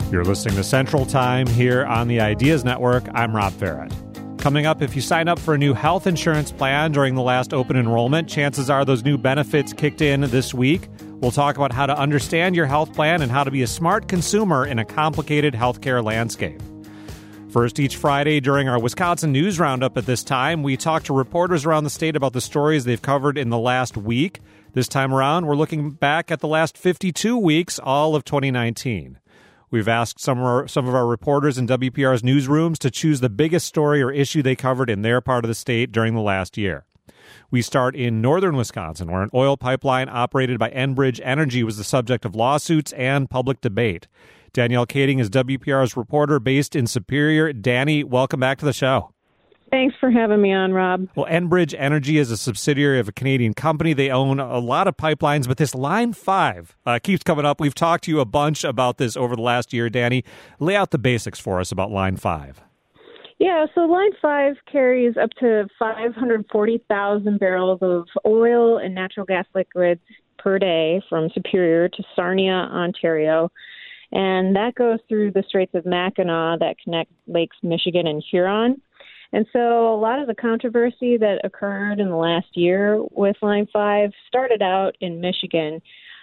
You're listening to Central Time here on the Ideas Network. I'm Rob Farrett. Coming up, if you sign up for a new health insurance plan during the last open enrollment, chances are those new benefits kicked in this week. We'll talk about how to understand your health plan and how to be a smart consumer in a complicated healthcare landscape. First, each Friday during our Wisconsin News Roundup at this time, we talk to reporters around the state about the stories they've covered in the last week. This time around, we're looking back at the last 52 weeks, all of 2019. We've asked some of our reporters in WPR's newsrooms to choose the biggest story or issue they covered in their part of the state during the last year. We start in northern Wisconsin, where an oil pipeline operated by Enbridge Energy was the subject of lawsuits and public debate. Danielle Kading is WPR's reporter based in Superior. Danny, welcome back to the show. Thanks for having me on, Rob. Well, Enbridge Energy is a subsidiary of a Canadian company. They own a lot of pipelines, but this Line 5 keeps coming up. We've talked to you a bunch about this over the last year. Danny, lay out the basics for us about Line 5. Yeah, so Line 5 carries up to 540,000 barrels of oil and natural gas liquids per day from Superior to Sarnia, Ontario. And that goes through the Straits of Mackinac that connect Lakes Michigan and Huron. And so a lot of the controversy that occurred in the last year with Line 5 started out in Michigan,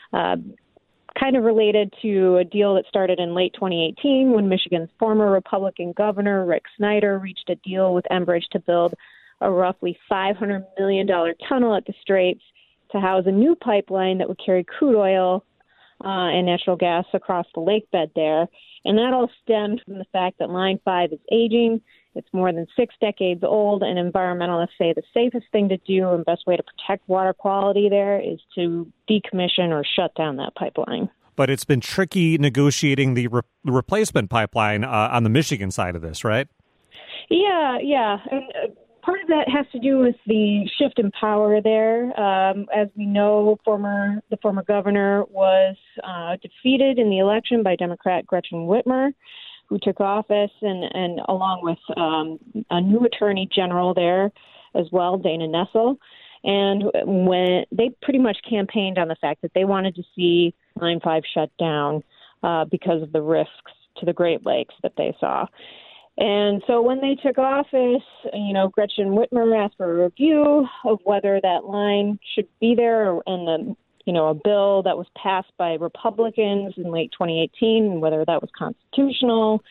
kind of related to a deal that started in late 2018 when Michigan's former Republican governor, Rick Snyder, reached a deal with Enbridge to build a roughly $500 million tunnel at the Straits to house a new pipeline that would carry crude oil and natural gas across the lake bed there. And that all stemmed from the fact that Line 5 is aging. It's more than 6 decades old, and environmentalists say the safest thing to do and best way to protect water quality there is to decommission or shut down that pipeline. But it's been tricky negotiating the replacement pipeline on the Michigan side of this, right? Yeah. And part of that has to do with the shift in power there. As we know, the former governor was defeated in the election by Democrat Gretchen Whitmer, who took office, and along with a new attorney general there as well, Dana Nessel. And when they pretty much campaigned on the fact that they wanted to see Line 5 shut down because of the risks to the Great Lakes that they saw. And so when they took office, Gretchen Whitmer asked for a review of whether that line should be there, and a bill that was passed by Republicans in late 2018, and whether that was constitutional.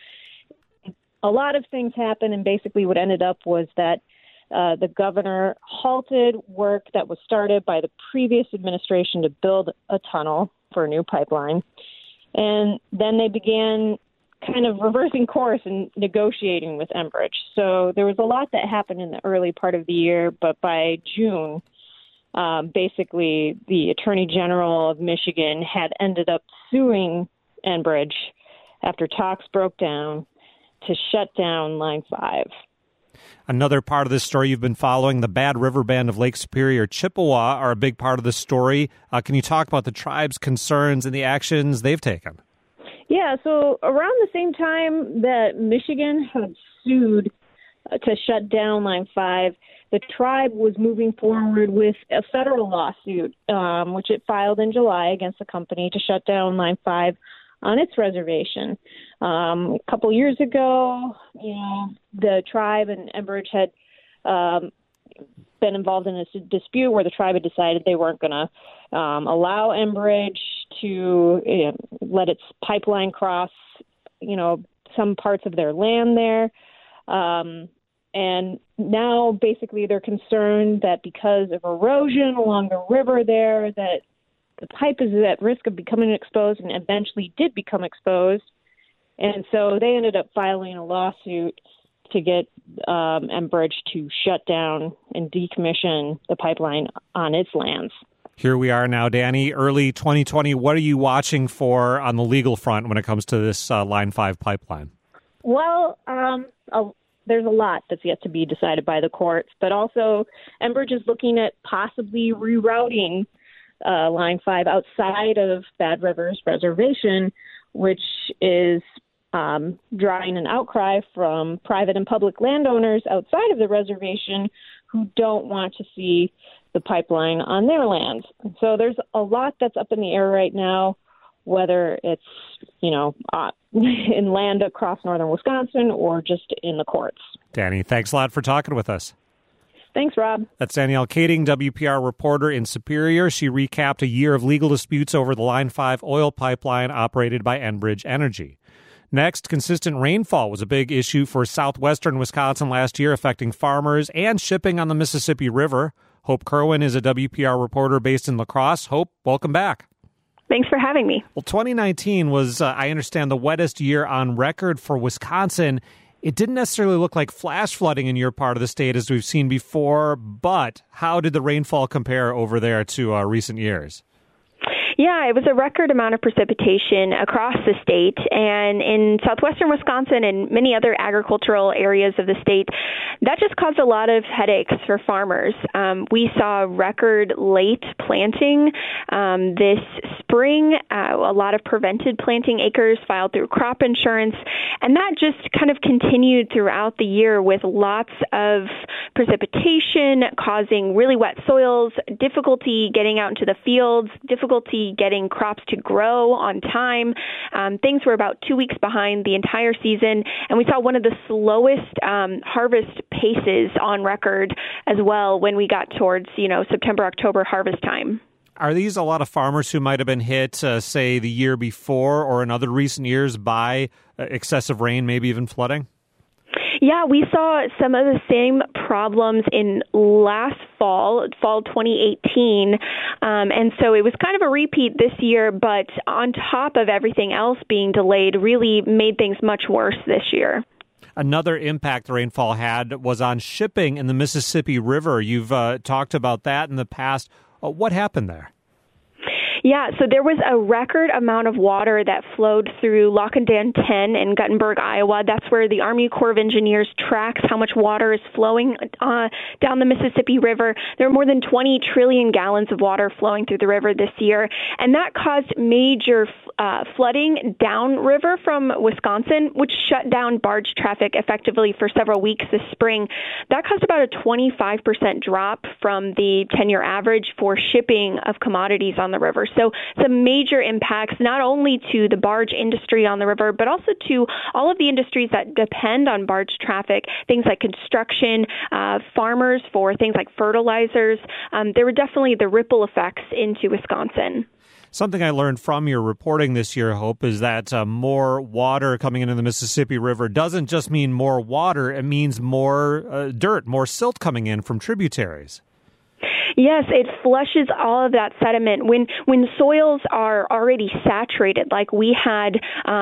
A lot of things happened, and basically what ended up was that the governor halted work that was started by the previous administration to build a tunnel for a new pipeline. And then they began kind of reversing course and negotiating with Enbridge. So there was a lot that happened in the early part of the year, but by June, basically the Attorney General of Michigan had ended up suing Enbridge after talks broke down to shut down Line 5. Another part of this story you've been following, the Bad River Band of Lake Superior, Chippewa, are a big part of the story. Can you talk about the tribe's concerns and the actions they've taken? Yeah, so around the same time that Michigan had sued to shut down Line 5, the tribe was moving forward with a federal lawsuit, which it filed in July against the company to shut down Line 5 on its reservation. A couple years ago, the tribe and Enbridge had been involved in a dispute where the tribe had decided they weren't going to allow Enbridge to let its pipeline cross, some parts of their land there. And now basically they're concerned that because of erosion along the river there, that the pipe is at risk of becoming exposed, and eventually did become exposed. And so they ended up filing a lawsuit to get Enbridge to shut down and decommission the pipeline on its lands. Here we are now, Danny, early 2020. What are you watching for on the legal front when it comes to this Line 5 pipeline? Well, there's a lot that's yet to be decided by the courts, but also Enbridge is looking at possibly rerouting Line 5 outside of Bad River's reservation, which is drawing an outcry from private and public landowners outside of the reservation who don't want to see the pipeline on their lands. So there's a lot that's up in the air right now. whether it's, in land across northern Wisconsin or just in the courts. Danny, thanks a lot for talking with us. Thanks, Rob. That's Danielle Kading, WPR reporter in Superior. She recapped a year of legal disputes over the Line 5 oil pipeline operated by Enbridge Energy. Next, consistent rainfall was a big issue for southwestern Wisconsin last year, affecting farmers and shipping on the Mississippi River. Hope Kerwin is a WPR reporter based in La Crosse. Hope, welcome back. Thanks for having me. Well, 2019 was, I understand, the wettest year on record for Wisconsin. It didn't necessarily look like flash flooding in your part of the state as we've seen before, but how did the rainfall compare over there to recent years? Yeah, it was a record amount of precipitation across the state, and in southwestern Wisconsin and many other agricultural areas of the state, that just caused a lot of headaches for farmers. We saw record late planting this spring. A lot of prevented planting acres filed through crop insurance, and that just kind of continued throughout the year with lots of precipitation causing really wet soils, difficulty getting out into the fields, difficulty getting crops to grow on time. Things were about 2 weeks behind the entire season, and we saw one of the slowest harvest paces on record as well when we got towards, September, October harvest time. Are these a lot of farmers who might have been hit, say, the year before or in other recent years by excessive rain, maybe even flooding? Yeah, we saw some of the same problems in last fall 2018, and so it was kind of a repeat this year, but on top of everything else being delayed, really made things much worse this year. Another impact the rainfall had was on shipping in the Mississippi River. You've talked about that in the past. What happened there? Yeah, so there was a record amount of water that flowed through Lockindan 10 in Guttenberg, Iowa. That's where the Army Corps of Engineers tracks how much water is flowing down the Mississippi River. There are more than 20 trillion gallons of water flowing through the river this year, and that caused major flooding downriver from Wisconsin, which shut down barge traffic effectively for several weeks this spring. That caused about a 25% drop from the 10-year average for shipping of commodities on the river. So some major impacts, not only to the barge industry on the river, but also to all of the industries that depend on barge traffic, things like construction, farmers for things like fertilizers. There were definitely the ripple effects into Wisconsin. Something I learned from your reporting this year, Hope, is that more water coming into the Mississippi River doesn't just mean more water. It means more dirt, more silt coming in from tributaries. Yes, it flushes all of that sediment. When soils are already saturated, like we had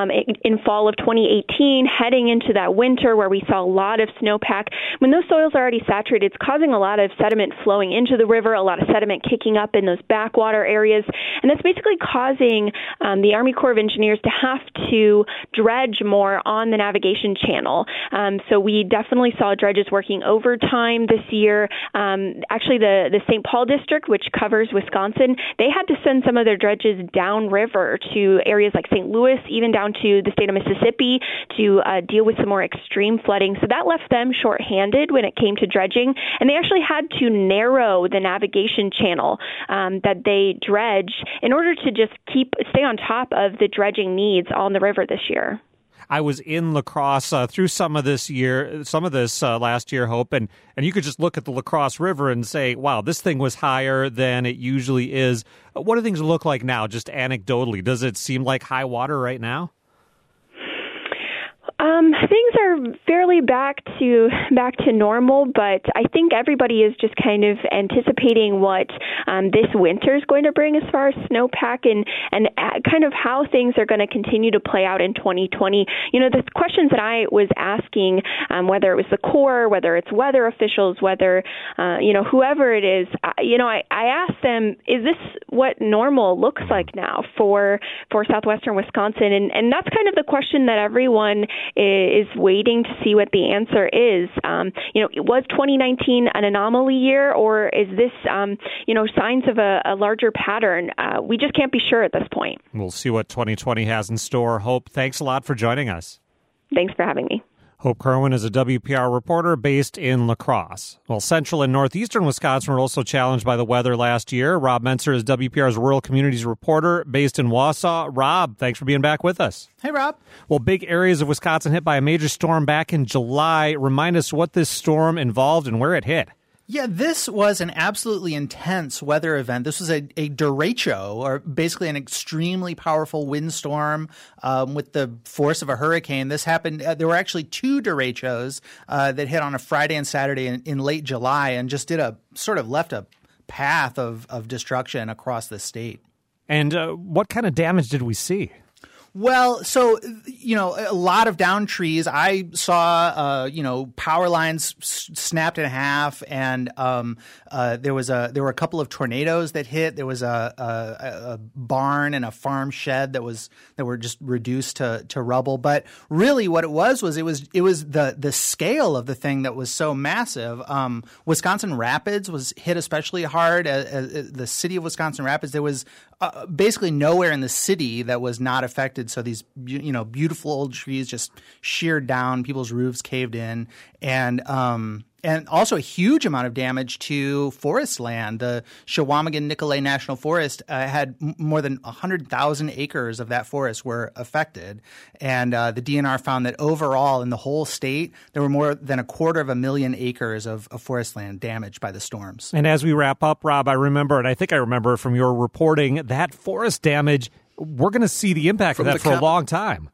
in fall of 2018, heading into that winter where we saw a lot of snowpack, when those soils are already saturated, it's causing a lot of sediment flowing into the river, a lot of sediment kicking up in those backwater areas, and that's basically causing the Army Corps of Engineers to have to dredge more on the navigation channel. So we definitely saw dredges working overtime this year. Actually, the St. Paul district, which covers Wisconsin, they had to send some of their dredges downriver to areas like St. Louis, even down to the state of Mississippi, to deal with some more extreme flooding. So that left them shorthanded when it came to dredging, and they actually had to narrow the navigation channel that they dredge in order to just stay on top of the dredging needs on the river this year. I was in La Crosse through some of this last year, Hope, and you could just look at the La Crosse River and say, wow, this thing was higher than it usually is. What do things look like now, just anecdotally? Does it seem like high water right now? Things are fairly back to normal, but I think everybody is just kind of anticipating what this winter is going to bring as far as snowpack and kind of how things are going to continue to play out in 2020. The questions that I was asking, whether it was the Corps, whether it's weather officials, whether whoever it is, I asked them, is this what normal looks like now for southwestern Wisconsin? And that's kind of the question that everyone is waiting to see what the answer is. Was 2019 an anomaly year, or is this, signs of a larger pattern? We just can't be sure at this point. We'll see what 2020 has in store. Hope, thanks a lot for joining us. Thanks for having me. Hope Kerwin is a WPR reporter based in La Crosse. Well, central and northeastern Wisconsin were also challenged by the weather last year. Rob Mentzer is WPR's rural communities reporter based in Wausau. Rob, thanks for being back with us. Hey, Rob. Well, big areas of Wisconsin hit by a major storm back in July. Remind us what this storm involved and where it hit. Yeah, this was an absolutely intense weather event. This was a derecho, or basically an extremely powerful windstorm with the force of a hurricane. This happened. There were actually two derechos that hit on a Friday and Saturday in late July, and just left a path of destruction across the state. And what kind of damage did we see? Well, so, a lot of downed trees. I saw, power lines snapped in half, and there were a couple of tornadoes that hit. There was a barn and a farm shed that were just reduced to rubble. But really, what it was the scale of the thing that was so massive. Wisconsin Rapids was hit especially hard. The city of Wisconsin Rapids, there was basically nowhere in the city that was not affected. So these, beautiful old trees just sheared down, people's roofs caved in, and also a huge amount of damage to forest land. The Chequamegon-Nicolet National Forest had more than 100,000 acres of that forest were affected. And the DNR found that overall in the whole state, there were more than 250,000 acres of forest land damaged by the storms. And as we wrap up, Rob, I think I remember from your reporting that forest damage, we're going to see the impact of that for a long time.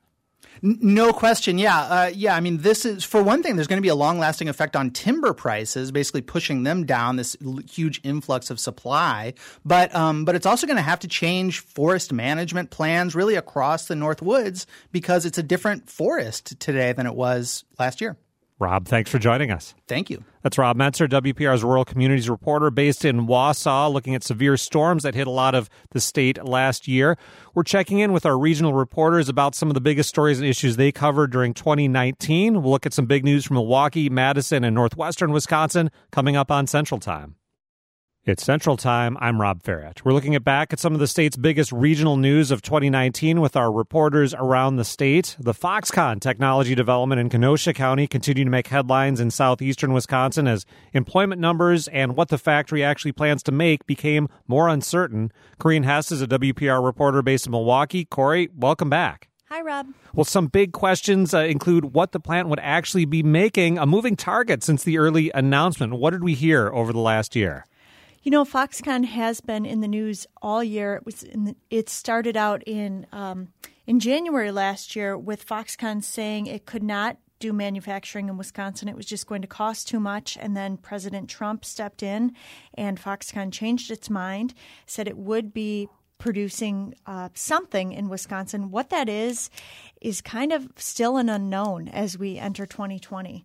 No question. Yeah. I mean, this is, for one thing, there's going to be a long-lasting effect on timber prices, basically pushing them down, this huge influx of supply. But it's also going to have to change forest management plans really across the North Woods, because it's a different forest today than it was last year. Rob, thanks for joining us. Thank you. That's Rob Mentzer, WPR's rural communities reporter based in Wausau, looking at severe storms that hit a lot of the state last year. We're checking in with our regional reporters about some of the biggest stories and issues they covered during 2019. We'll look at some big news from Milwaukee, Madison, and northwestern Wisconsin coming up on Central Time. It's Central Time. I'm Rob Ferret. We're looking back at some of the state's biggest regional news of 2019 with our reporters around the state. The Foxconn technology development in Kenosha County continued to make headlines in southeastern Wisconsin as employment numbers and what the factory actually plans to make became more uncertain. Corinne Hess is a WPR reporter based in Milwaukee. Corey, welcome back. Hi, Rob. Well, some big questions include what the plant would actually be making, a moving target since the early announcement. What did we hear over the last year? Foxconn has been in the news all year. It started out in January last year with Foxconn saying it could not do manufacturing in Wisconsin. It was just going to cost too much. And then President Trump stepped in and Foxconn changed its mind, said it would be producing something in Wisconsin. What that is kind of still an unknown as we enter 2020.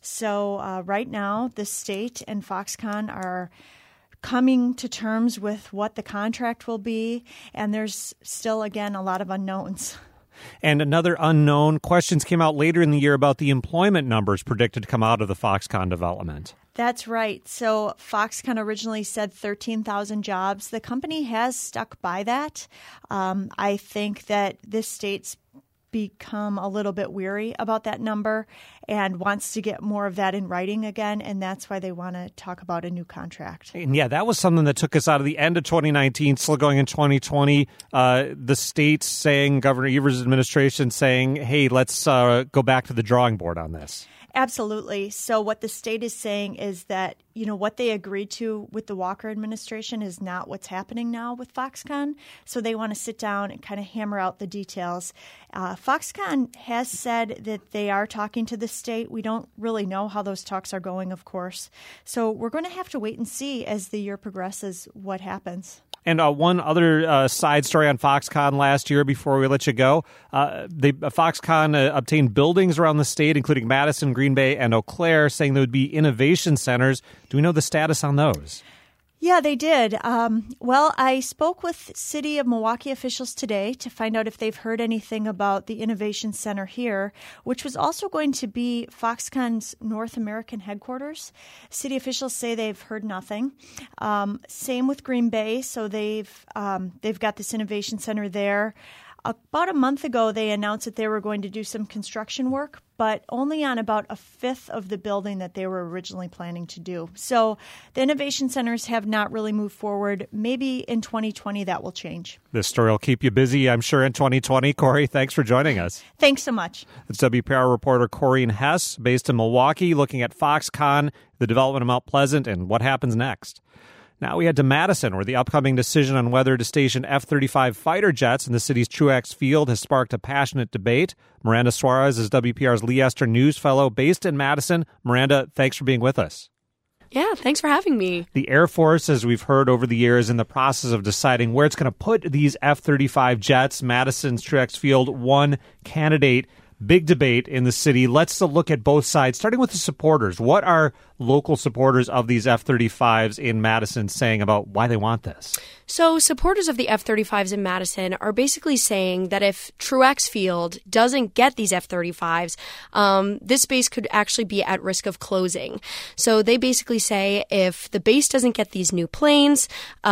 So right now, the state and Foxconn are coming to terms with what the contract will be, and there's still, again, a lot of unknowns. And another unknown, questions came out later in the year about the employment numbers predicted to come out of the Foxconn development. That's right. So Foxconn originally said 13,000 jobs. The company has stuck by that. I think that this state's become a little bit weary about that number and wants to get more of that in writing again, and that's why they want to talk about a new contract. And yeah, that was something that took us out of the end of 2019, still going in 2020. The state saying, Governor Evers' administration saying, hey, let's go back to the drawing board on this. Absolutely. So what the state is saying is that, what they agreed to with the Walker administration is not what's happening now with Foxconn. So they want to sit down and kind of hammer out the details. Foxconn has said that they are talking to the state. We don't really know how those talks are going, of course. So we're going to have to wait and see as the year progresses what happens. And one other side story on Foxconn last year before we let you go. Foxconn obtained buildings around the state, including Madison, Green Bay, and Eau Claire, saying there would be innovation centers. Do we know the status on those? Yeah, they did. Well, I spoke with City of Milwaukee officials today to find out if they've heard anything about the Innovation Center here, which was also going to be Foxconn's North American headquarters. City officials say they've heard nothing. Same with Green Bay, so they've got this Innovation Center there. About a month ago, they announced that they were going to do some construction work, but only on about a fifth of the building that they were originally planning to do. So the innovation centers have not really moved forward. Maybe in 2020 that will change. This story will keep you busy, I'm sure, in 2020. Corey, thanks for joining us. Thanks so much. It's WPR reporter Corrine Hess, based in Milwaukee, looking at Foxconn, the development of Mount Pleasant, and what happens next. Now we head to Madison, where the upcoming decision on whether to station F-35 fighter jets in the city's Truax Field has sparked a passionate debate. Miranda Suarez is WPR's Lee Esther News Fellow based in Madison. Miranda, thanks for being with us. Yeah, thanks for having me. The Air Force, as we've heard over the years, in the process of deciding where it's going to put these F-35 jets. Madison's Truax Field, one candidate. Big debate in the city. Let's look at both sides, starting with the supporters. What are local supporters of these F-35s in Madison saying about why they want this? So supporters of the F-35s in Madison are basically saying that if Truax Field doesn't get these F-35s, this base could actually be at risk of closing. So they basically say if the base doesn't get these new planes,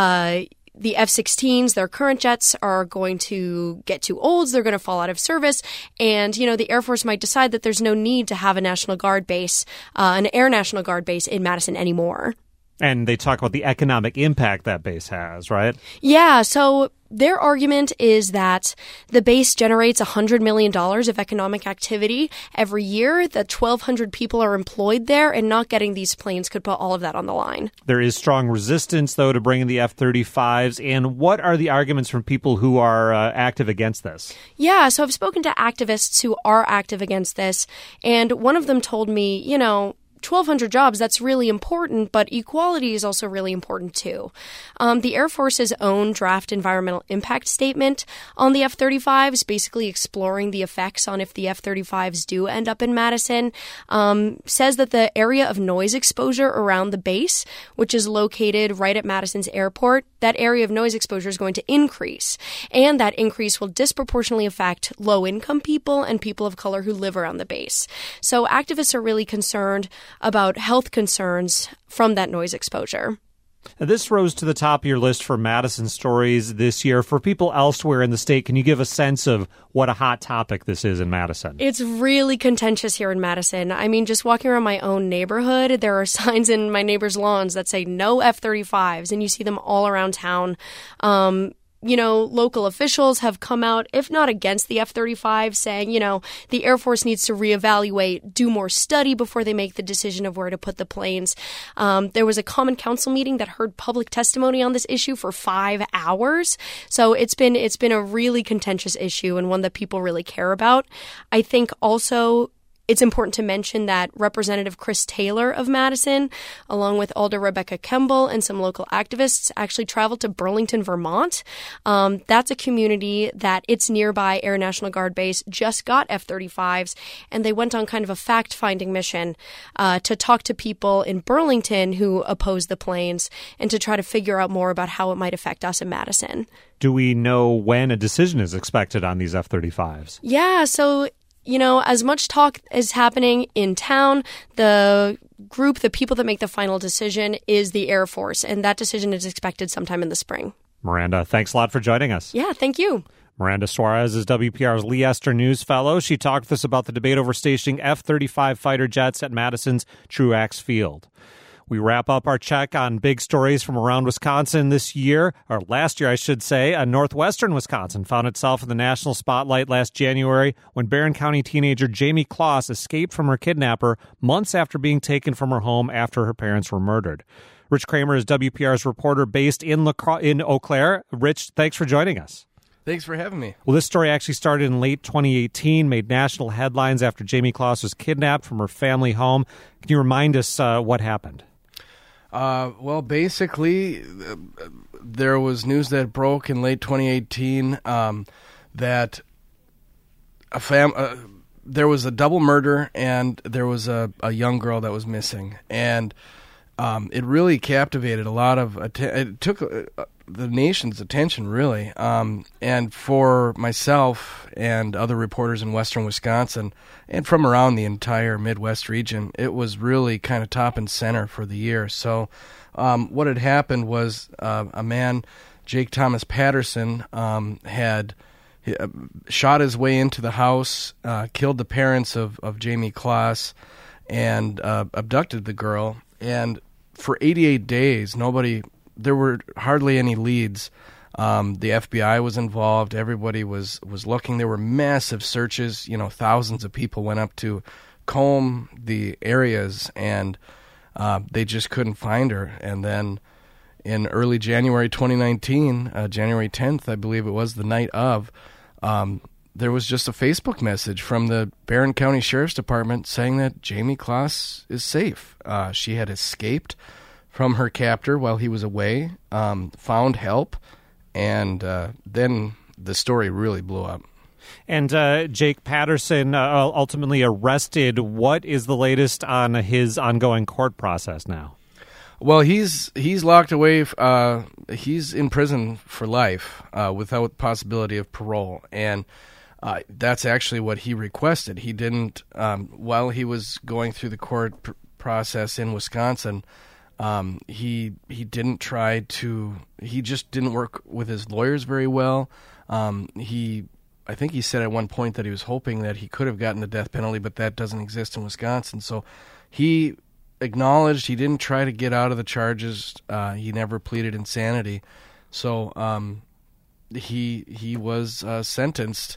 the F-16s, their current jets, are going to get too old. They're going to fall out of service. And, the Air Force might decide that there's no need to have a National Guard base, an Air National Guard base in Madison anymore. And they talk about the economic impact that base has, right? Yeah, so their argument is that the base generates $100 million of economic activity every year, that 1,200 people are employed there, and not getting these planes could put all of that on the line. There is strong resistance, though, to bringing the F-35s. And what are the arguments from people who are active against this? Yeah, so I've spoken to activists who are active against this, and one of them told me, 1,200 jobs, that's really important, but equality is also really important too. The Air Force's own draft environmental impact statement on the F-35s, basically exploring the effects on if the F-35s do end up in Madison, says that the area of noise exposure around the base, which is located right at Madison's airport, that area of noise exposure is going to increase. And that increase will disproportionately affect low-income people and people of color who live around the base. So activists are really concerned about health concerns from that noise exposure. Now, this rose to the top of your list for Madison stories this year. For people elsewhere in the state, can you give a sense of what a hot topic this is in Madison? It's really contentious here in Madison. I mean, just walking around my own neighborhood, there are signs in my neighbors' lawns that say no F-35s, and you see them all around town. Local officials have come out, if not against the F-35, saying, the Air Force needs to reevaluate, do more study before they make the decision of where to put the planes. There was a Common Council meeting that heard public testimony on this issue for 5 hours. So it's been a really contentious issue and one that people really care about. I think also it's important to mention that Representative Chris Taylor of Madison, along with Alder Rebecca Kemble and some local activists, actually traveled to Burlington, Vermont. That's a community that its nearby Air National Guard base just got F-35s, and they went on kind of a fact-finding mission to talk to people in Burlington who oppose the planes and to try to figure out more about how it might affect us in Madison. Do we know when a decision is expected on these F-35s? Yeah, so as much talk is happening in town, the people that make the final decision is the Air Force, and that decision is expected sometime in the spring. Miranda, thanks a lot for joining us. Yeah, thank you. Miranda Suarez is WPR's Lee Esther News Fellow. She talked with us about the debate over stationing F-35 fighter jets at Madison's Truax Field. We wrap up our check on big stories from around Wisconsin this year, or last year, I should say. Northwestern Wisconsin found itself in the national spotlight last January when Barron County teenager Jamie Kloss escaped from her kidnapper months after being taken from her home after her parents were murdered. Rich Kramer is WPR's reporter based in Eau Claire. Rich, thanks for joining us. Thanks for having me. Well, this story actually started in late 2018, made national headlines after Jamie Kloss was kidnapped from her family home. Can you remind us what happened? Basically, there was news that broke in late 2018 that there was a double murder and there was a young girl that was missing. And it really captivated a lot of it took the nation's attention, really. And for myself and other reporters in western Wisconsin and from around the entire Midwest region, it was really kind of top and center for the year. So what had happened was a man, Jake Thomas Patterson, had shot his way into the house, killed the parents of Jamie Klaas, and abducted the girl. And for 88 days, there were hardly any leads. The FBI was involved. Everybody was looking. There were massive searches. Thousands of people went up to comb the areas, and they just couldn't find her. And then in early January 2019, January 10th, I believe it was, the night of, there was just a Facebook message from the Barron County Sheriff's Department saying that Jamie Klaas is safe. She had escaped from her captor while he was away, found help, and then the story really blew up. And Jake Patterson ultimately arrested. What is the latest on his ongoing court process now? Well, he's locked away. He's in prison for life without possibility of parole, and that's actually what he requested. He didn't, while he was going through the court process in Wisconsin, he didn't try to. He just didn't work with his lawyers very well. I think he said at one point that he was hoping that he could have gotten the death penalty, but that doesn't exist in Wisconsin. So he acknowledged he didn't try to get out of the charges. He never pleaded insanity. So he was sentenced.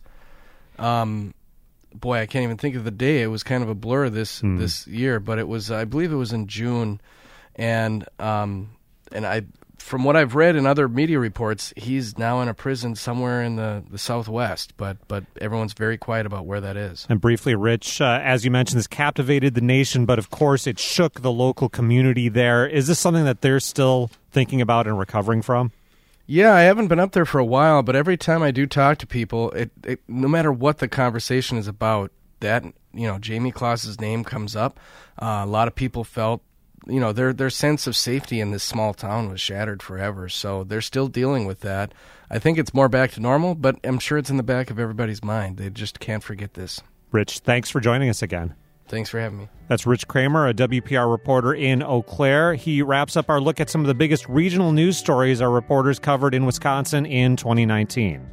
Boy, I can't even think of the day. It was kind of a blur this year, but it was, I believe it was in June. And from what I've read in other media reports, he's now in a prison somewhere in the Southwest, but everyone's very quiet about where that is. And briefly, Rich, as you mentioned, this captivated the nation, but of course it shook the local community there. Is this something that they're still thinking about and recovering from? Yeah, I haven't been up there for a while, but every time I do talk to people, it no matter what the conversation is about, that Jamie Klaas's name comes up. A lot of people felt their sense of safety in this small town was shattered forever, so they're still dealing with that. I think it's more back to normal, but I'm sure it's in the back of everybody's mind. They just can't forget this. Rich, thanks for joining us again. Thanks for having me. That's Rich Kramer, a WPR reporter in Eau Claire. He wraps up our look at some of the biggest regional news stories our reporters covered in Wisconsin in 2019.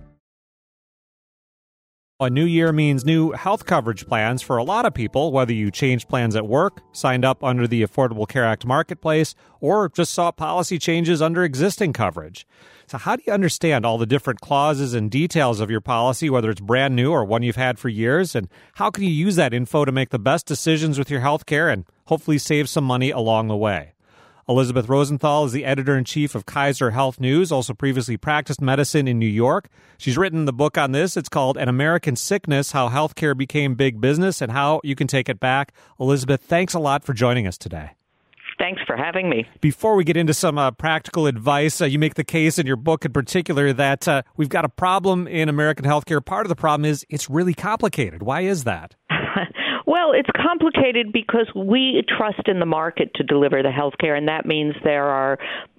A new year means new health coverage plans for a lot of people, whether you changed plans at work, signed up under the Affordable Care Act marketplace, or just saw policy changes under existing coverage. So how do you understand all the different clauses and details of your policy, whether it's brand new or one you've had for years? And how can you use that info to make the best decisions with your health care and hopefully save some money along the way? Elizabeth Rosenthal is the editor-in-chief of Kaiser Health News, also previously practiced medicine in New York. She's written the book on this. It's called An American Sickness, How Healthcare Became Big Business and How You Can Take It Back. Elizabeth, thanks a lot for joining us today. Thanks for having me. Before we get into some practical advice, you make the case in your book in particular that we've got a problem in American healthcare. Part of the problem is it's really complicated. Why is that? Well, it's complicated because we trust in the market to deliver the health care, and that means there are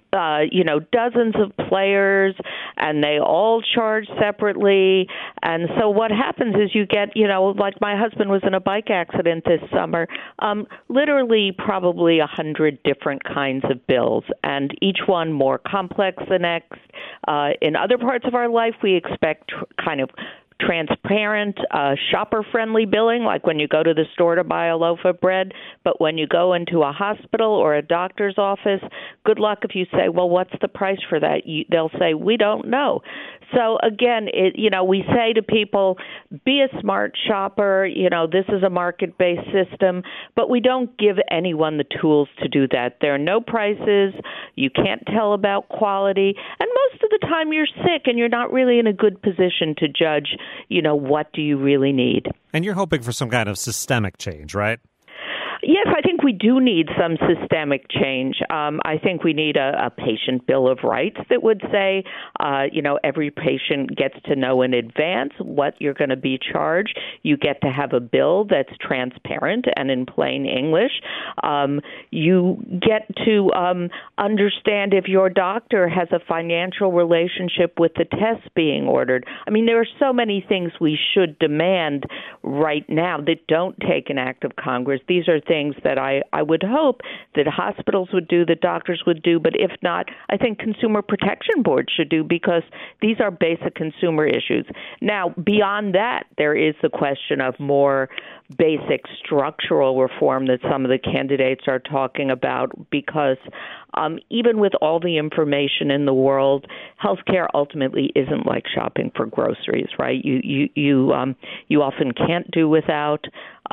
dozens of players, and they all charge separately. And so what happens is you get, like my husband was in a bike accident this summer, literally probably 100 different kinds of bills, and each one more complex than the next. In other parts of our life, we expect kind of transparent, shopper-friendly billing, like when you go to the store to buy a loaf of bread. But when you go into a hospital or a doctor's office, good luck if you say, well, what's the price for that? They'll say, we don't know. So, again, we say to people, be a smart shopper. This is a market-based system, but we don't give anyone the tools to do that. There are no prices. You can't tell about quality. And most of the time you're sick and you're not really in a good position to judge, what do you really need. And you're hoping for some kind of systemic change, right? Yes, I think we do need some systemic change. I think we need a patient bill of rights that would say, every patient gets to know in advance what you're going to be charged. You get to have a bill that's transparent and in plain English. You get to understand if your doctor has a financial relationship with the tests being ordered. I mean, there are so many things we should demand right now that don't take an act of Congress. These are things that I I would hope that hospitals would do, that doctors would do, but if not, I think consumer protection boards should do, because these are basic consumer issues. Now, beyond that, there is the question of more basic structural reform that some of the candidates are talking about, because even with all the information in the world, healthcare ultimately isn't like shopping for groceries, right? You often can't do without,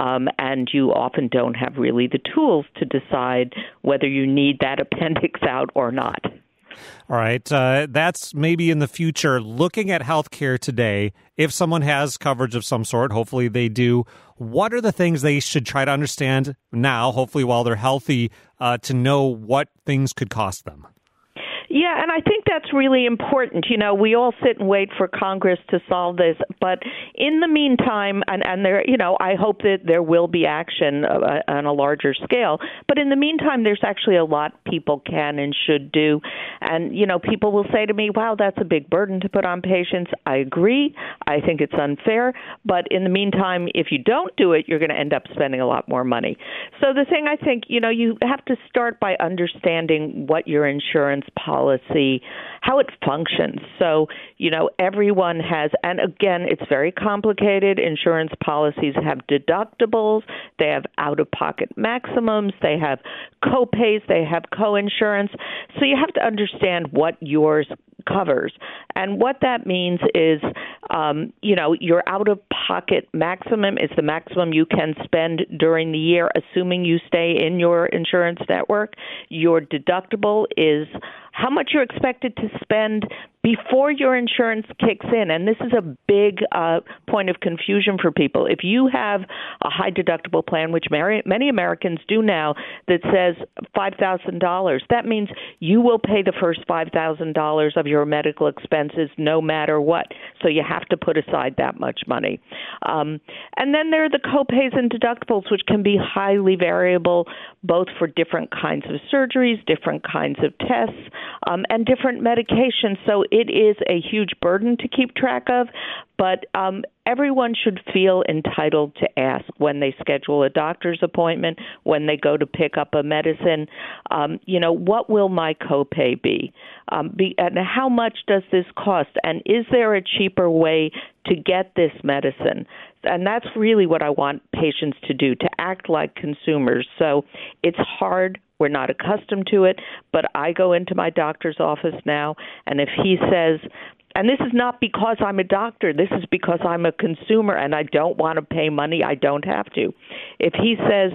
and you often don't have really the tools to decide whether you need that appendix out or not. All right. That's maybe in the future. Looking at healthcare today, if someone has coverage of some sort, hopefully they do, what are the things they should try to understand now, hopefully while they're healthy, to know what things could cost them? Yeah, and I think that's really important. You know, we all sit and wait for Congress to solve this, but in the meantime, and there, you know, I hope that there will be action on a larger scale. But in the meantime, there's actually a lot people can and should do. And, you know, people will say to me, wow, that's a big burden to put on patients. I agree. I think it's unfair. But in the meantime, if you don't do it, you're going to end up spending a lot more money. So the thing, I think, you know, you have to start by understanding what your insurance policy, how it functions. So, you know, everyone has, and again, it's very complicated. Insurance policies have deductibles, they have out-of-pocket maximums, they have co-pays, they have co-insurance. So you have to understand what yours covers. And what that means is, you know, your out-of-pocket maximum is the maximum you can spend during the year, assuming you stay in your insurance network. Your deductible is how much you're expected to spend before your insurance kicks in. And this is a big point of confusion for people. If you have a high deductible plan, which many Americans do now, that says $5,000, that means you will pay the first $5,000 of your medical expenses no matter what. So you have to put aside that much money. And then there are the copays and deductibles, which can be highly variable, both for different kinds of surgeries, different kinds of tests, and different medications. So it is a huge burden to keep track of, but everyone should feel entitled to ask when they schedule a doctor's appointment, when they go to pick up a medicine, you know, what will my copay be? And how much does this cost? And is there a cheaper way to get this medicine? And that's really what I want patients to do, to act like consumers. So it's hard. We're not accustomed to it, but I go into my doctor's office now, and if he says, and this is not because I'm a doctor, this is because I'm a consumer and I don't want to pay money, I don't have to. If he says,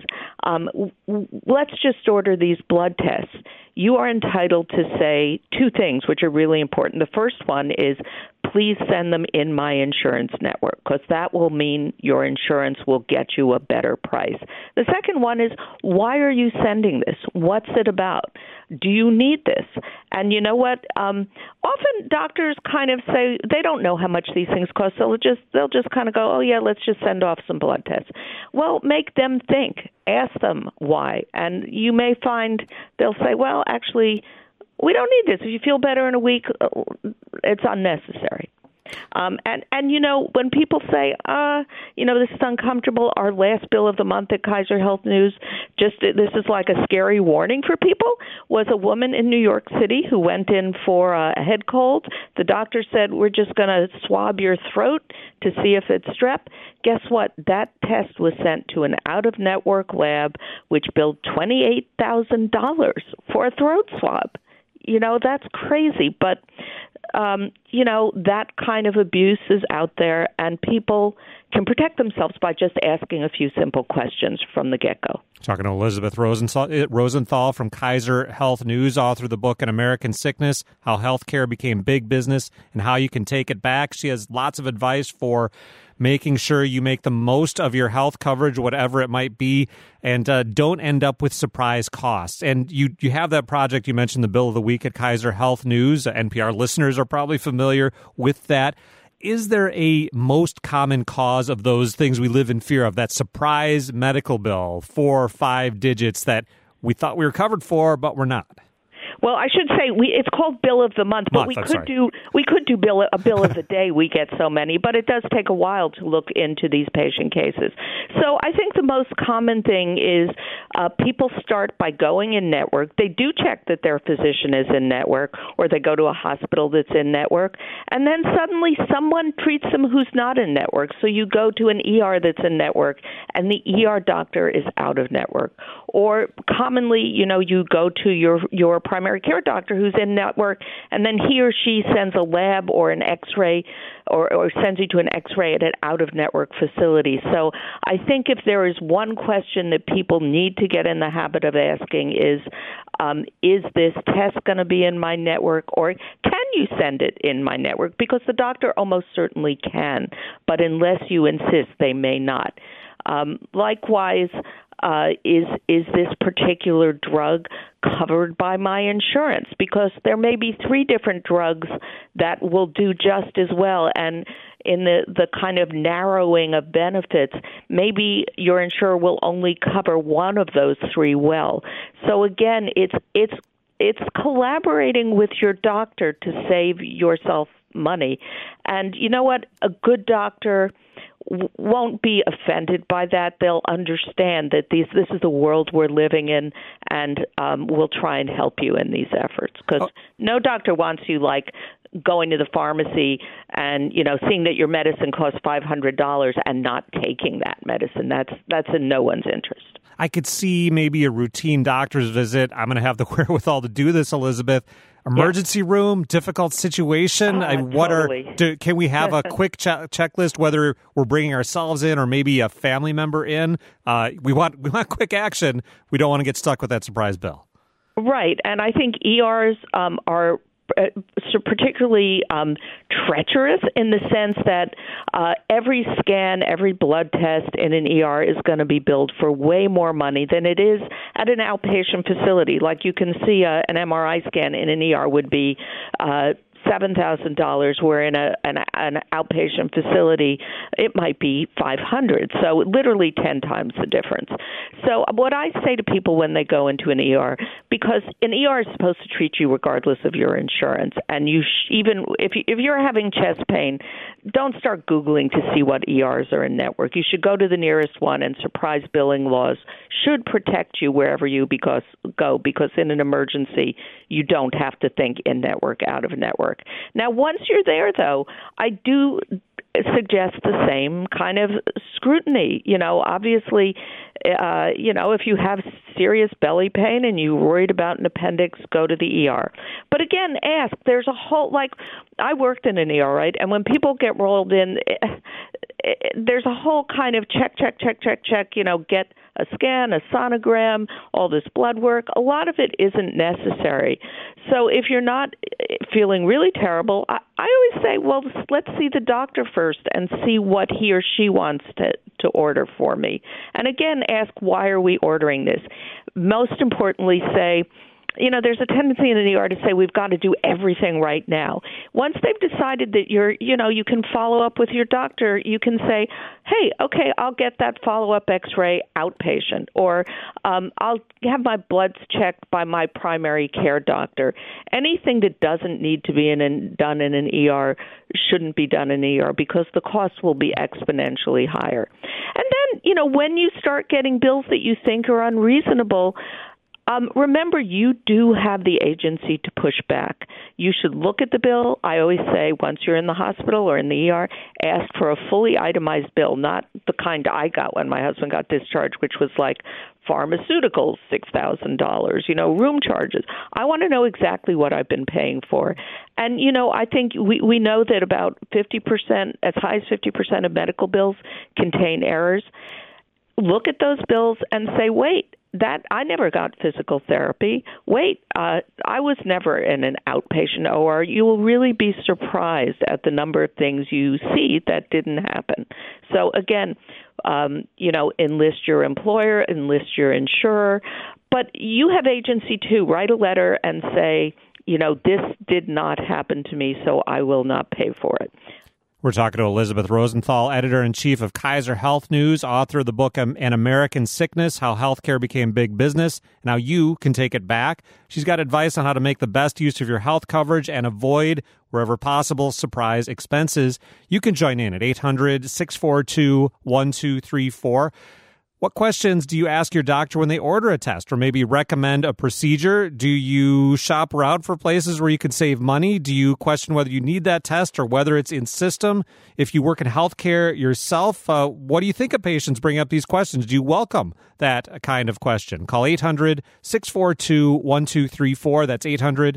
let's just order these blood tests, you are entitled to say two things which are really important. The first one is, please send them in my insurance network, because that will mean your insurance will get you a better price. The second one is, why are you sending this? What's it about? Do you need this? And you know what? Often doctors kind of say they don't know how much these things cost. So they'll just kind of go, oh, yeah, let's just send off some blood tests. Well, make them think. Ask them why. And you may find they'll say, well, actually, we don't need this. If you feel better in a week, it's unnecessary. And you know, when people say, you know, this is uncomfortable, our last bill of the month at Kaiser Health News, this is like a scary warning for people, was a woman in New York City who went in for a head cold. The doctor said, we're just going to swab your throat to see if it's strep. Guess what? That test was sent to an out-of-network lab, which billed $28,000 for a throat swab. You know, that's crazy, but, you know, that kind of abuse is out there, and people can protect themselves by just asking a few simple questions from the get-go. Talking to Elizabeth Rosenthal from Kaiser Health News, author of the book An American Sickness, How Healthcare Became Big Business and How You Can Take It Back. She has lots of advice for making sure you make the most of your health coverage, whatever it might be, and don't end up with surprise costs. And you have that project. You mentioned the Bill of the Week at Kaiser Health News. NPR listeners are probably familiar with that. Is there a most common cause of those things we live in fear of, that surprise medical bill, 4 or 5 digits that we thought we were covered for, but we're not? Well, I should say it's called bill of the month, but we could do a bill of the day. We get so many, but it does take a while to look into these patient cases. So I think the most common thing is people start by going in network. They do check that their physician is in network, or they go to a hospital that's in network, and then suddenly someone treats them who's not in network. So you go to an ER that's in network, and the ER doctor is out of network. Or commonly, you go to your primary care doctor who's in network, and then he or she sends a lab or an X-ray or sends you to an X-ray at an out-of-network facility. So I think if there is one question that people need to get in the habit of asking is this test going to be in my network, or can you send it in my network? Because the doctor almost certainly can, but unless you insist, they may not. Likewise, is this particular drug covered by my insurance? Because there may be 3 different drugs that will do just as well, and in the kind of narrowing of benefits, maybe your insurer will only cover one of those 3 well. So again, it's collaborating with your doctor to save yourself money. And you know what? A good doctor won't be offended by that. They'll understand that this is the world we're living in, and will try and help you in these efforts. Because no doctor wants you going to the pharmacy and seeing that your medicine costs $500 and not taking that medicine. That's in no one's interest. I could see maybe a routine doctor's visit. I'm going to have the wherewithal to do this, Elizabeth. Emergency room, difficult situation. Totally. Can we have a quick checklist, whether we're bringing ourselves in or maybe a family member in? We want quick action. We don't want to get stuck with that surprise bill. Right, and I think ERs are particularly treacherous in the sense that every scan, every blood test in an ER is going to be billed for way more money than it is at an outpatient facility. Like you can see an MRI scan in an ER would be $7,000, where in an outpatient facility it might be $500. So literally 10 times the difference. So what I say to people when they go into an ER, because an ER is supposed to treat you regardless of your insurance, and even if you're having chest pain, don't start Googling to see what ERs are in network. You should go to the nearest one, and surprise billing laws should protect you wherever you go, because in an emergency you don't have to think in network, out of network. Now, once you're there, though, I do suggest the same kind of scrutiny. Obviously, if you have serious belly pain and you're worried about an appendix, go to the ER. But again, ask. There's a whole, I worked in an ER, right? And when people get rolled in, there's a whole kind of check, get a scan, a sonogram, all this blood work. A lot of it isn't necessary. So if you're not feeling really terrible, I always say, well, let's see the doctor first and see what he or she wants to order for me. And again, ask, why are we ordering this? Most importantly, say, there's a tendency in the ER to say we've got to do everything right now. Once they've decided that you can follow up with your doctor, you can say, hey, okay, I'll get that follow-up X-ray outpatient, or I'll have my bloods checked by my primary care doctor. Anything that doesn't need to be done in an ER shouldn't be done in an ER, because the costs will be exponentially higher. And then, when you start getting bills that you think are unreasonable, remember, you do have the agency to push back. You should look at the bill. I always say, once you're in the hospital or in the ER, ask for a fully itemized bill, not the kind I got when my husband got discharged, which was like pharmaceuticals, $6,000, room charges. I want to know exactly what I've been paying for. And, I think we know that about 50%, as high as 50% of medical bills contain errors. Look at those bills and say, wait, I never got physical therapy. Wait, I was never in an outpatient OR. You will really be surprised at the number of things you see that didn't happen. So again, enlist your employer, enlist your insurer, but you have agency too. Write a letter and say, this did not happen to me, so I will not pay for it. We're talking to Elizabeth Rosenthal, editor-in-chief of Kaiser Health News, author of the book An American Sickness, How Healthcare Became Big Business, and How You Can Take It Back. She's got advice on how to make the best use of your health coverage and avoid, wherever possible, surprise expenses. You can join in at 800-642-1234. What questions do you ask your doctor when they order a test or maybe recommend a procedure? Do you shop around for places where you can save money? Do you question whether you need that test or whether it's in system? If you work in healthcare yourself, what do you think of patients bring up these questions? Do you welcome that kind of question? Call 800-642-1234. That's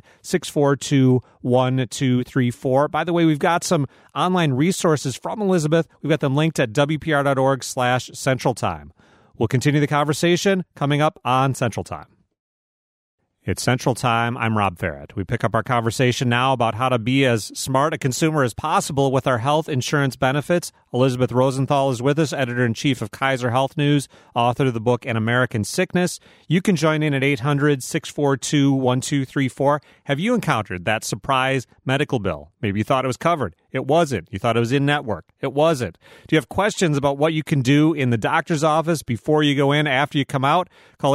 800-642-1234. By the way, we've got some online resources from Elizabeth. We've got them linked at WPR.org/Central Time. We'll continue the conversation coming up on Central Time. It's Central Time. I'm Rob Ferret. We pick up our conversation now about how to be as smart a consumer as possible with our health insurance benefits. Elizabeth Rosenthal is with us, editor-in-chief of Kaiser Health News, author of the book An American Sickness. You can join in at 800-642-1234. Have you encountered that surprise medical bill? Maybe you thought it was covered. It wasn't. You thought it was in network. It wasn't. Do you have questions about what you can do in the doctor's office before you go in, after you come out? Call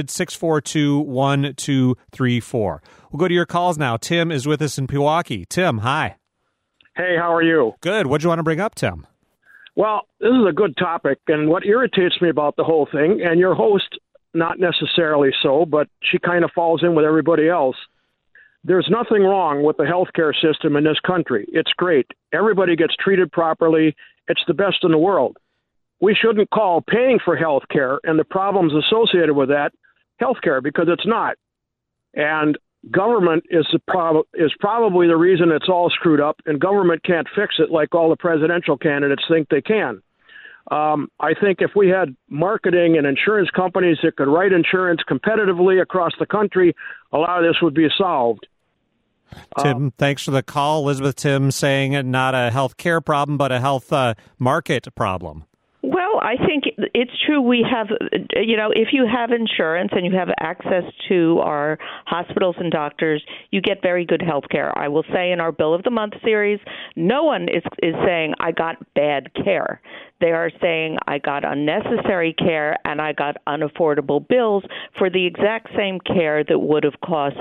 800-642-1234. We'll go to your calls now. Tim is with us in Pewaukee. Tim, hi. Hey, how are you? Good. What do you want to bring up, Tim? Well, this is a good topic, and what irritates me about the whole thing, and your host, not necessarily so, but she kind of falls in with everybody else. There's nothing wrong with the healthcare system in this country. It's great. Everybody gets treated properly. It's the best in the world. We shouldn't call paying for healthcare and the problems associated with that healthcare, because it's not. And government is probably the reason it's all screwed up, and government can't fix it like all the presidential candidates think they can. I think if we had marketing and insurance companies that could write insurance competitively across the country, a lot of this would be solved. Tim, thanks for the call. Elizabeth, Tim saying not a health care problem, but a health market problem. Well, I think it's true. We have, if you have insurance and you have access to our hospitals and doctors, you get very good health care. I will say in our Bill of the Month series, no one is saying I got bad care. They are saying I got unnecessary care and I got unaffordable bills for the exact same care that would have cost,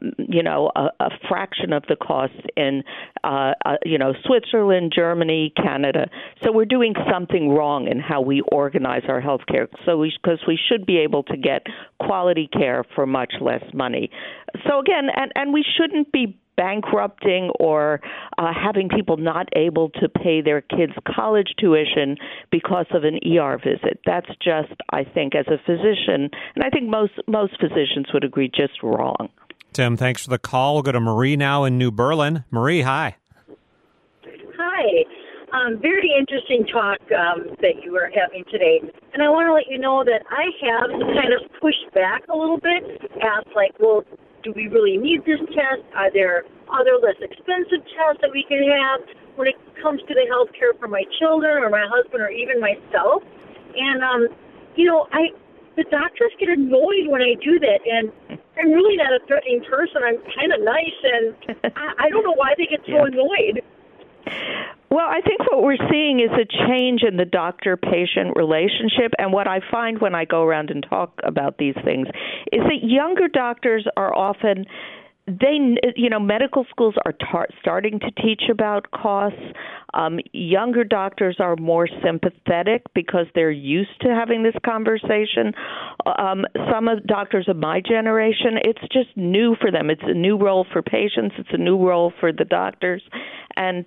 a fraction of the cost in, Switzerland, Germany, Canada. So we're doing something wrong in how we organize our health care. So because we should be able to get quality care for much less money. So again, and we shouldn't be bankrupting or having people not able to pay their kids' college tuition because of an ER visit. That's just, I think, as a physician, and I think most physicians would agree, just wrong. Tim, thanks for the call. We'll go to Marie now in New Berlin. Marie, hi. Hi. Very interesting talk that you were having today. And I want to let you know that I have kind of pushed back a little bit, asked do we really need this test? Are there other less expensive tests that we can have when it comes to the health care for my children or my husband or even myself? And, the doctors get annoyed when I do that. And I'm really not a threatening person. I'm kind of nice, and I don't know why they get so annoyed. Well, I think what we're seeing is a change in the doctor-patient relationship, and what I find when I go around and talk about these things is that younger doctors are often medical schools are starting to teach about costs. Younger doctors are more sympathetic because they're used to having this conversation. Some of doctors of my generation, it's just new for them. It's a new role for patients. It's a new role for the doctors. And,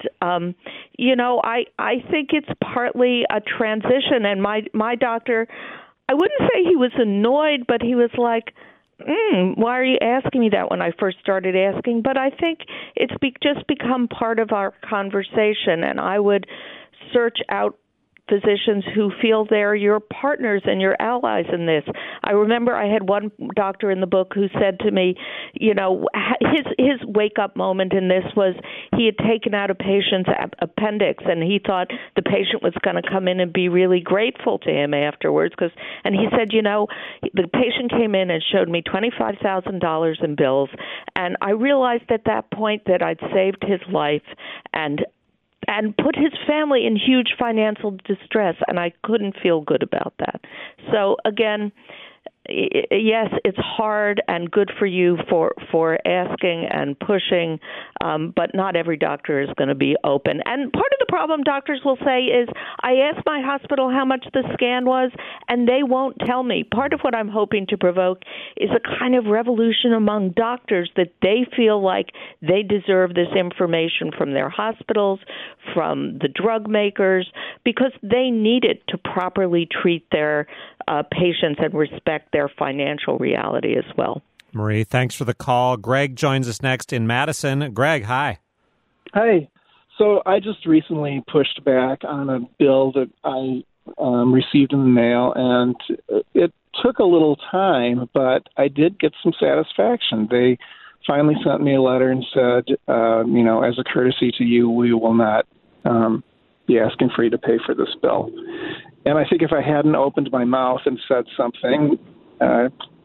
I think it's partly a transition. And my doctor, I wouldn't say he was annoyed, but he was like, why are you asking me that when I first started asking? But I think it's just become part of our conversation, and I would search out physicians who feel they're your partners and your allies in this. I remember I had one doctor in the book who said to me, his wake-up moment in this was he had taken out a patient's appendix, and he thought the patient was going to come in and be really grateful to him afterwards. And he said, the patient came in and showed me $25,000 in bills, and I realized at that point that I'd saved his life, and and put his family in huge financial distress, and I couldn't feel good about that. So again, yes, it's hard, and good for you for asking and pushing, but not every doctor is going to be open. And part of the problem doctors will say is, I asked my hospital how much the scan was, and they won't tell me. Part of what I'm hoping to provoke is a kind of revolution among doctors, that they feel like they deserve this information from their hospitals, from the drug makers, because they need it to properly treat their patients and respect their financial reality as well. Marie, thanks for the call. Greg joins us next in Madison. Greg, hi. Hi. So I just recently pushed back on a bill that I received in the mail, and it took a little time, but I did get some satisfaction. They finally sent me a letter and said, as a courtesy to you, we will not be asking for you to pay for this bill. And I think if I hadn't opened my mouth and said something, I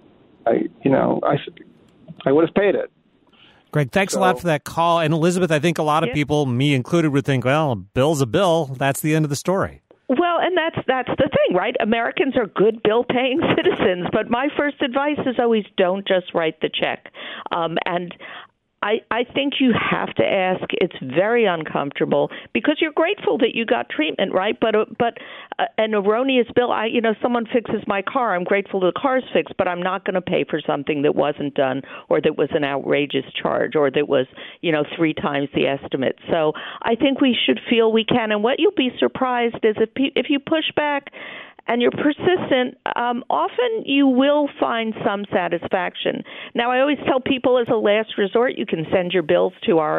would have paid it. Greg, thanks a lot for that call. And Elizabeth, I think a lot of people, me included, would think, well, a bill's a bill. That's the end of the story. Well, and that's the thing, right? Americans are good bill-paying citizens, but my first advice is always don't just write the check. And I think you have to ask. It's very uncomfortable because you're grateful that you got treatment, right? But an erroneous bill, someone fixes my car. I'm grateful the car's fixed, but I'm not going to pay for something that wasn't done, or that was an outrageous charge, or that was, 3 times the estimate. So I think we should feel we can. And what you'll be surprised is if you push back and you're persistent, often you will find some satisfaction. Now, I always tell people as a last resort, you can send your bills to our,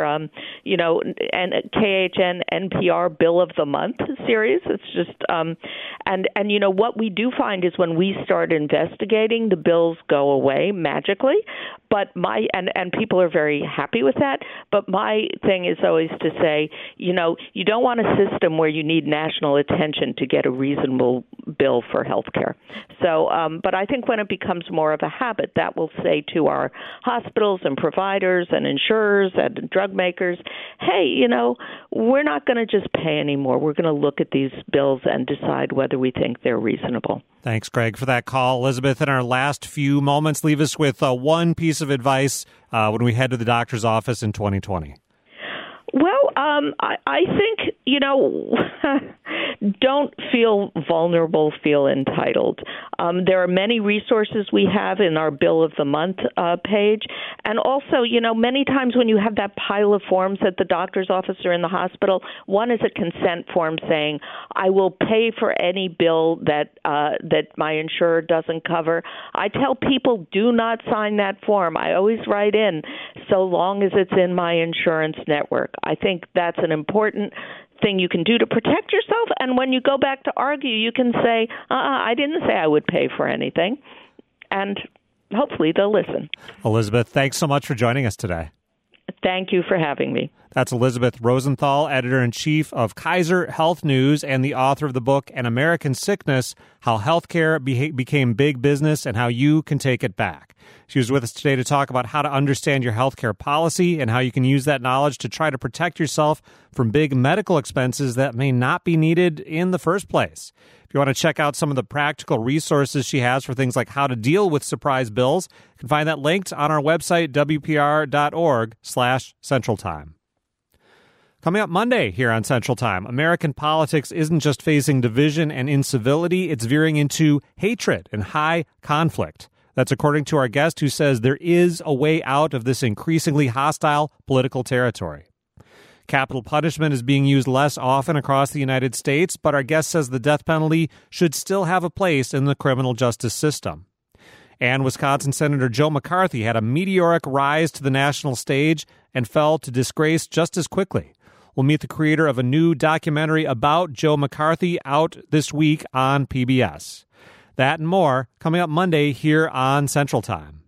KHN NPR Bill of the Month series. It's just, what we do find is when we start investigating, the bills go away magically. But and people are very happy with that. But my thing is always to say, you don't want a system where you need national attention to get a reasonable bill for health care. So, but I think when it becomes more of a habit, that will say to our hospitals and providers and insurers and drug makers, hey, we're not going to just pay anymore. We're going to look at these bills and decide whether we think they're reasonable. Thanks, Greg, for that call. Elizabeth, in our last few moments, leave us with one piece of advice when we head to the doctor's office in 2020. Well, I think, don't feel vulnerable, feel entitled. There are many resources we have in our Bill of the Month page. And also, many times when you have that pile of forms at the doctor's office or in the hospital, one is a consent form saying, I will pay for any bill that my insurer doesn't cover. I tell people, do not sign that form. I always write in, so long as it's in my insurance network. I think that's an important thing you can do to protect yourself. And when you go back to argue, you can say, I didn't say I would pay for anything. And hopefully they'll listen. Elizabeth, thanks so much for joining us today. Thank you for having me. That's Elizabeth Rosenthal, editor-in-chief of Kaiser Health News and the author of the book An American Sickness, How Healthcare Became Big Business and How You Can Take It Back. She was with us today to talk about how to understand your healthcare policy and how you can use that knowledge to try to protect yourself from big medical expenses that may not be needed in the first place. If you want to check out some of the practical resources she has for things like how to deal with surprise bills, you can find that linked on our website, wpr.org/Central Time. Coming up Monday here on Central Time, American politics isn't just facing division and incivility, it's veering into hatred and high conflict. That's according to our guest who says there is a way out of this increasingly hostile political territory. Capital punishment is being used less often across the United States, but our guest says the death penalty should still have a place in the criminal justice system. And Wisconsin Senator Joe McCarthy had a meteoric rise to the national stage and fell to disgrace just as quickly. We'll meet the creator of a new documentary about Joe McCarthy out this week on PBS. That and more coming up Monday here on Central Time.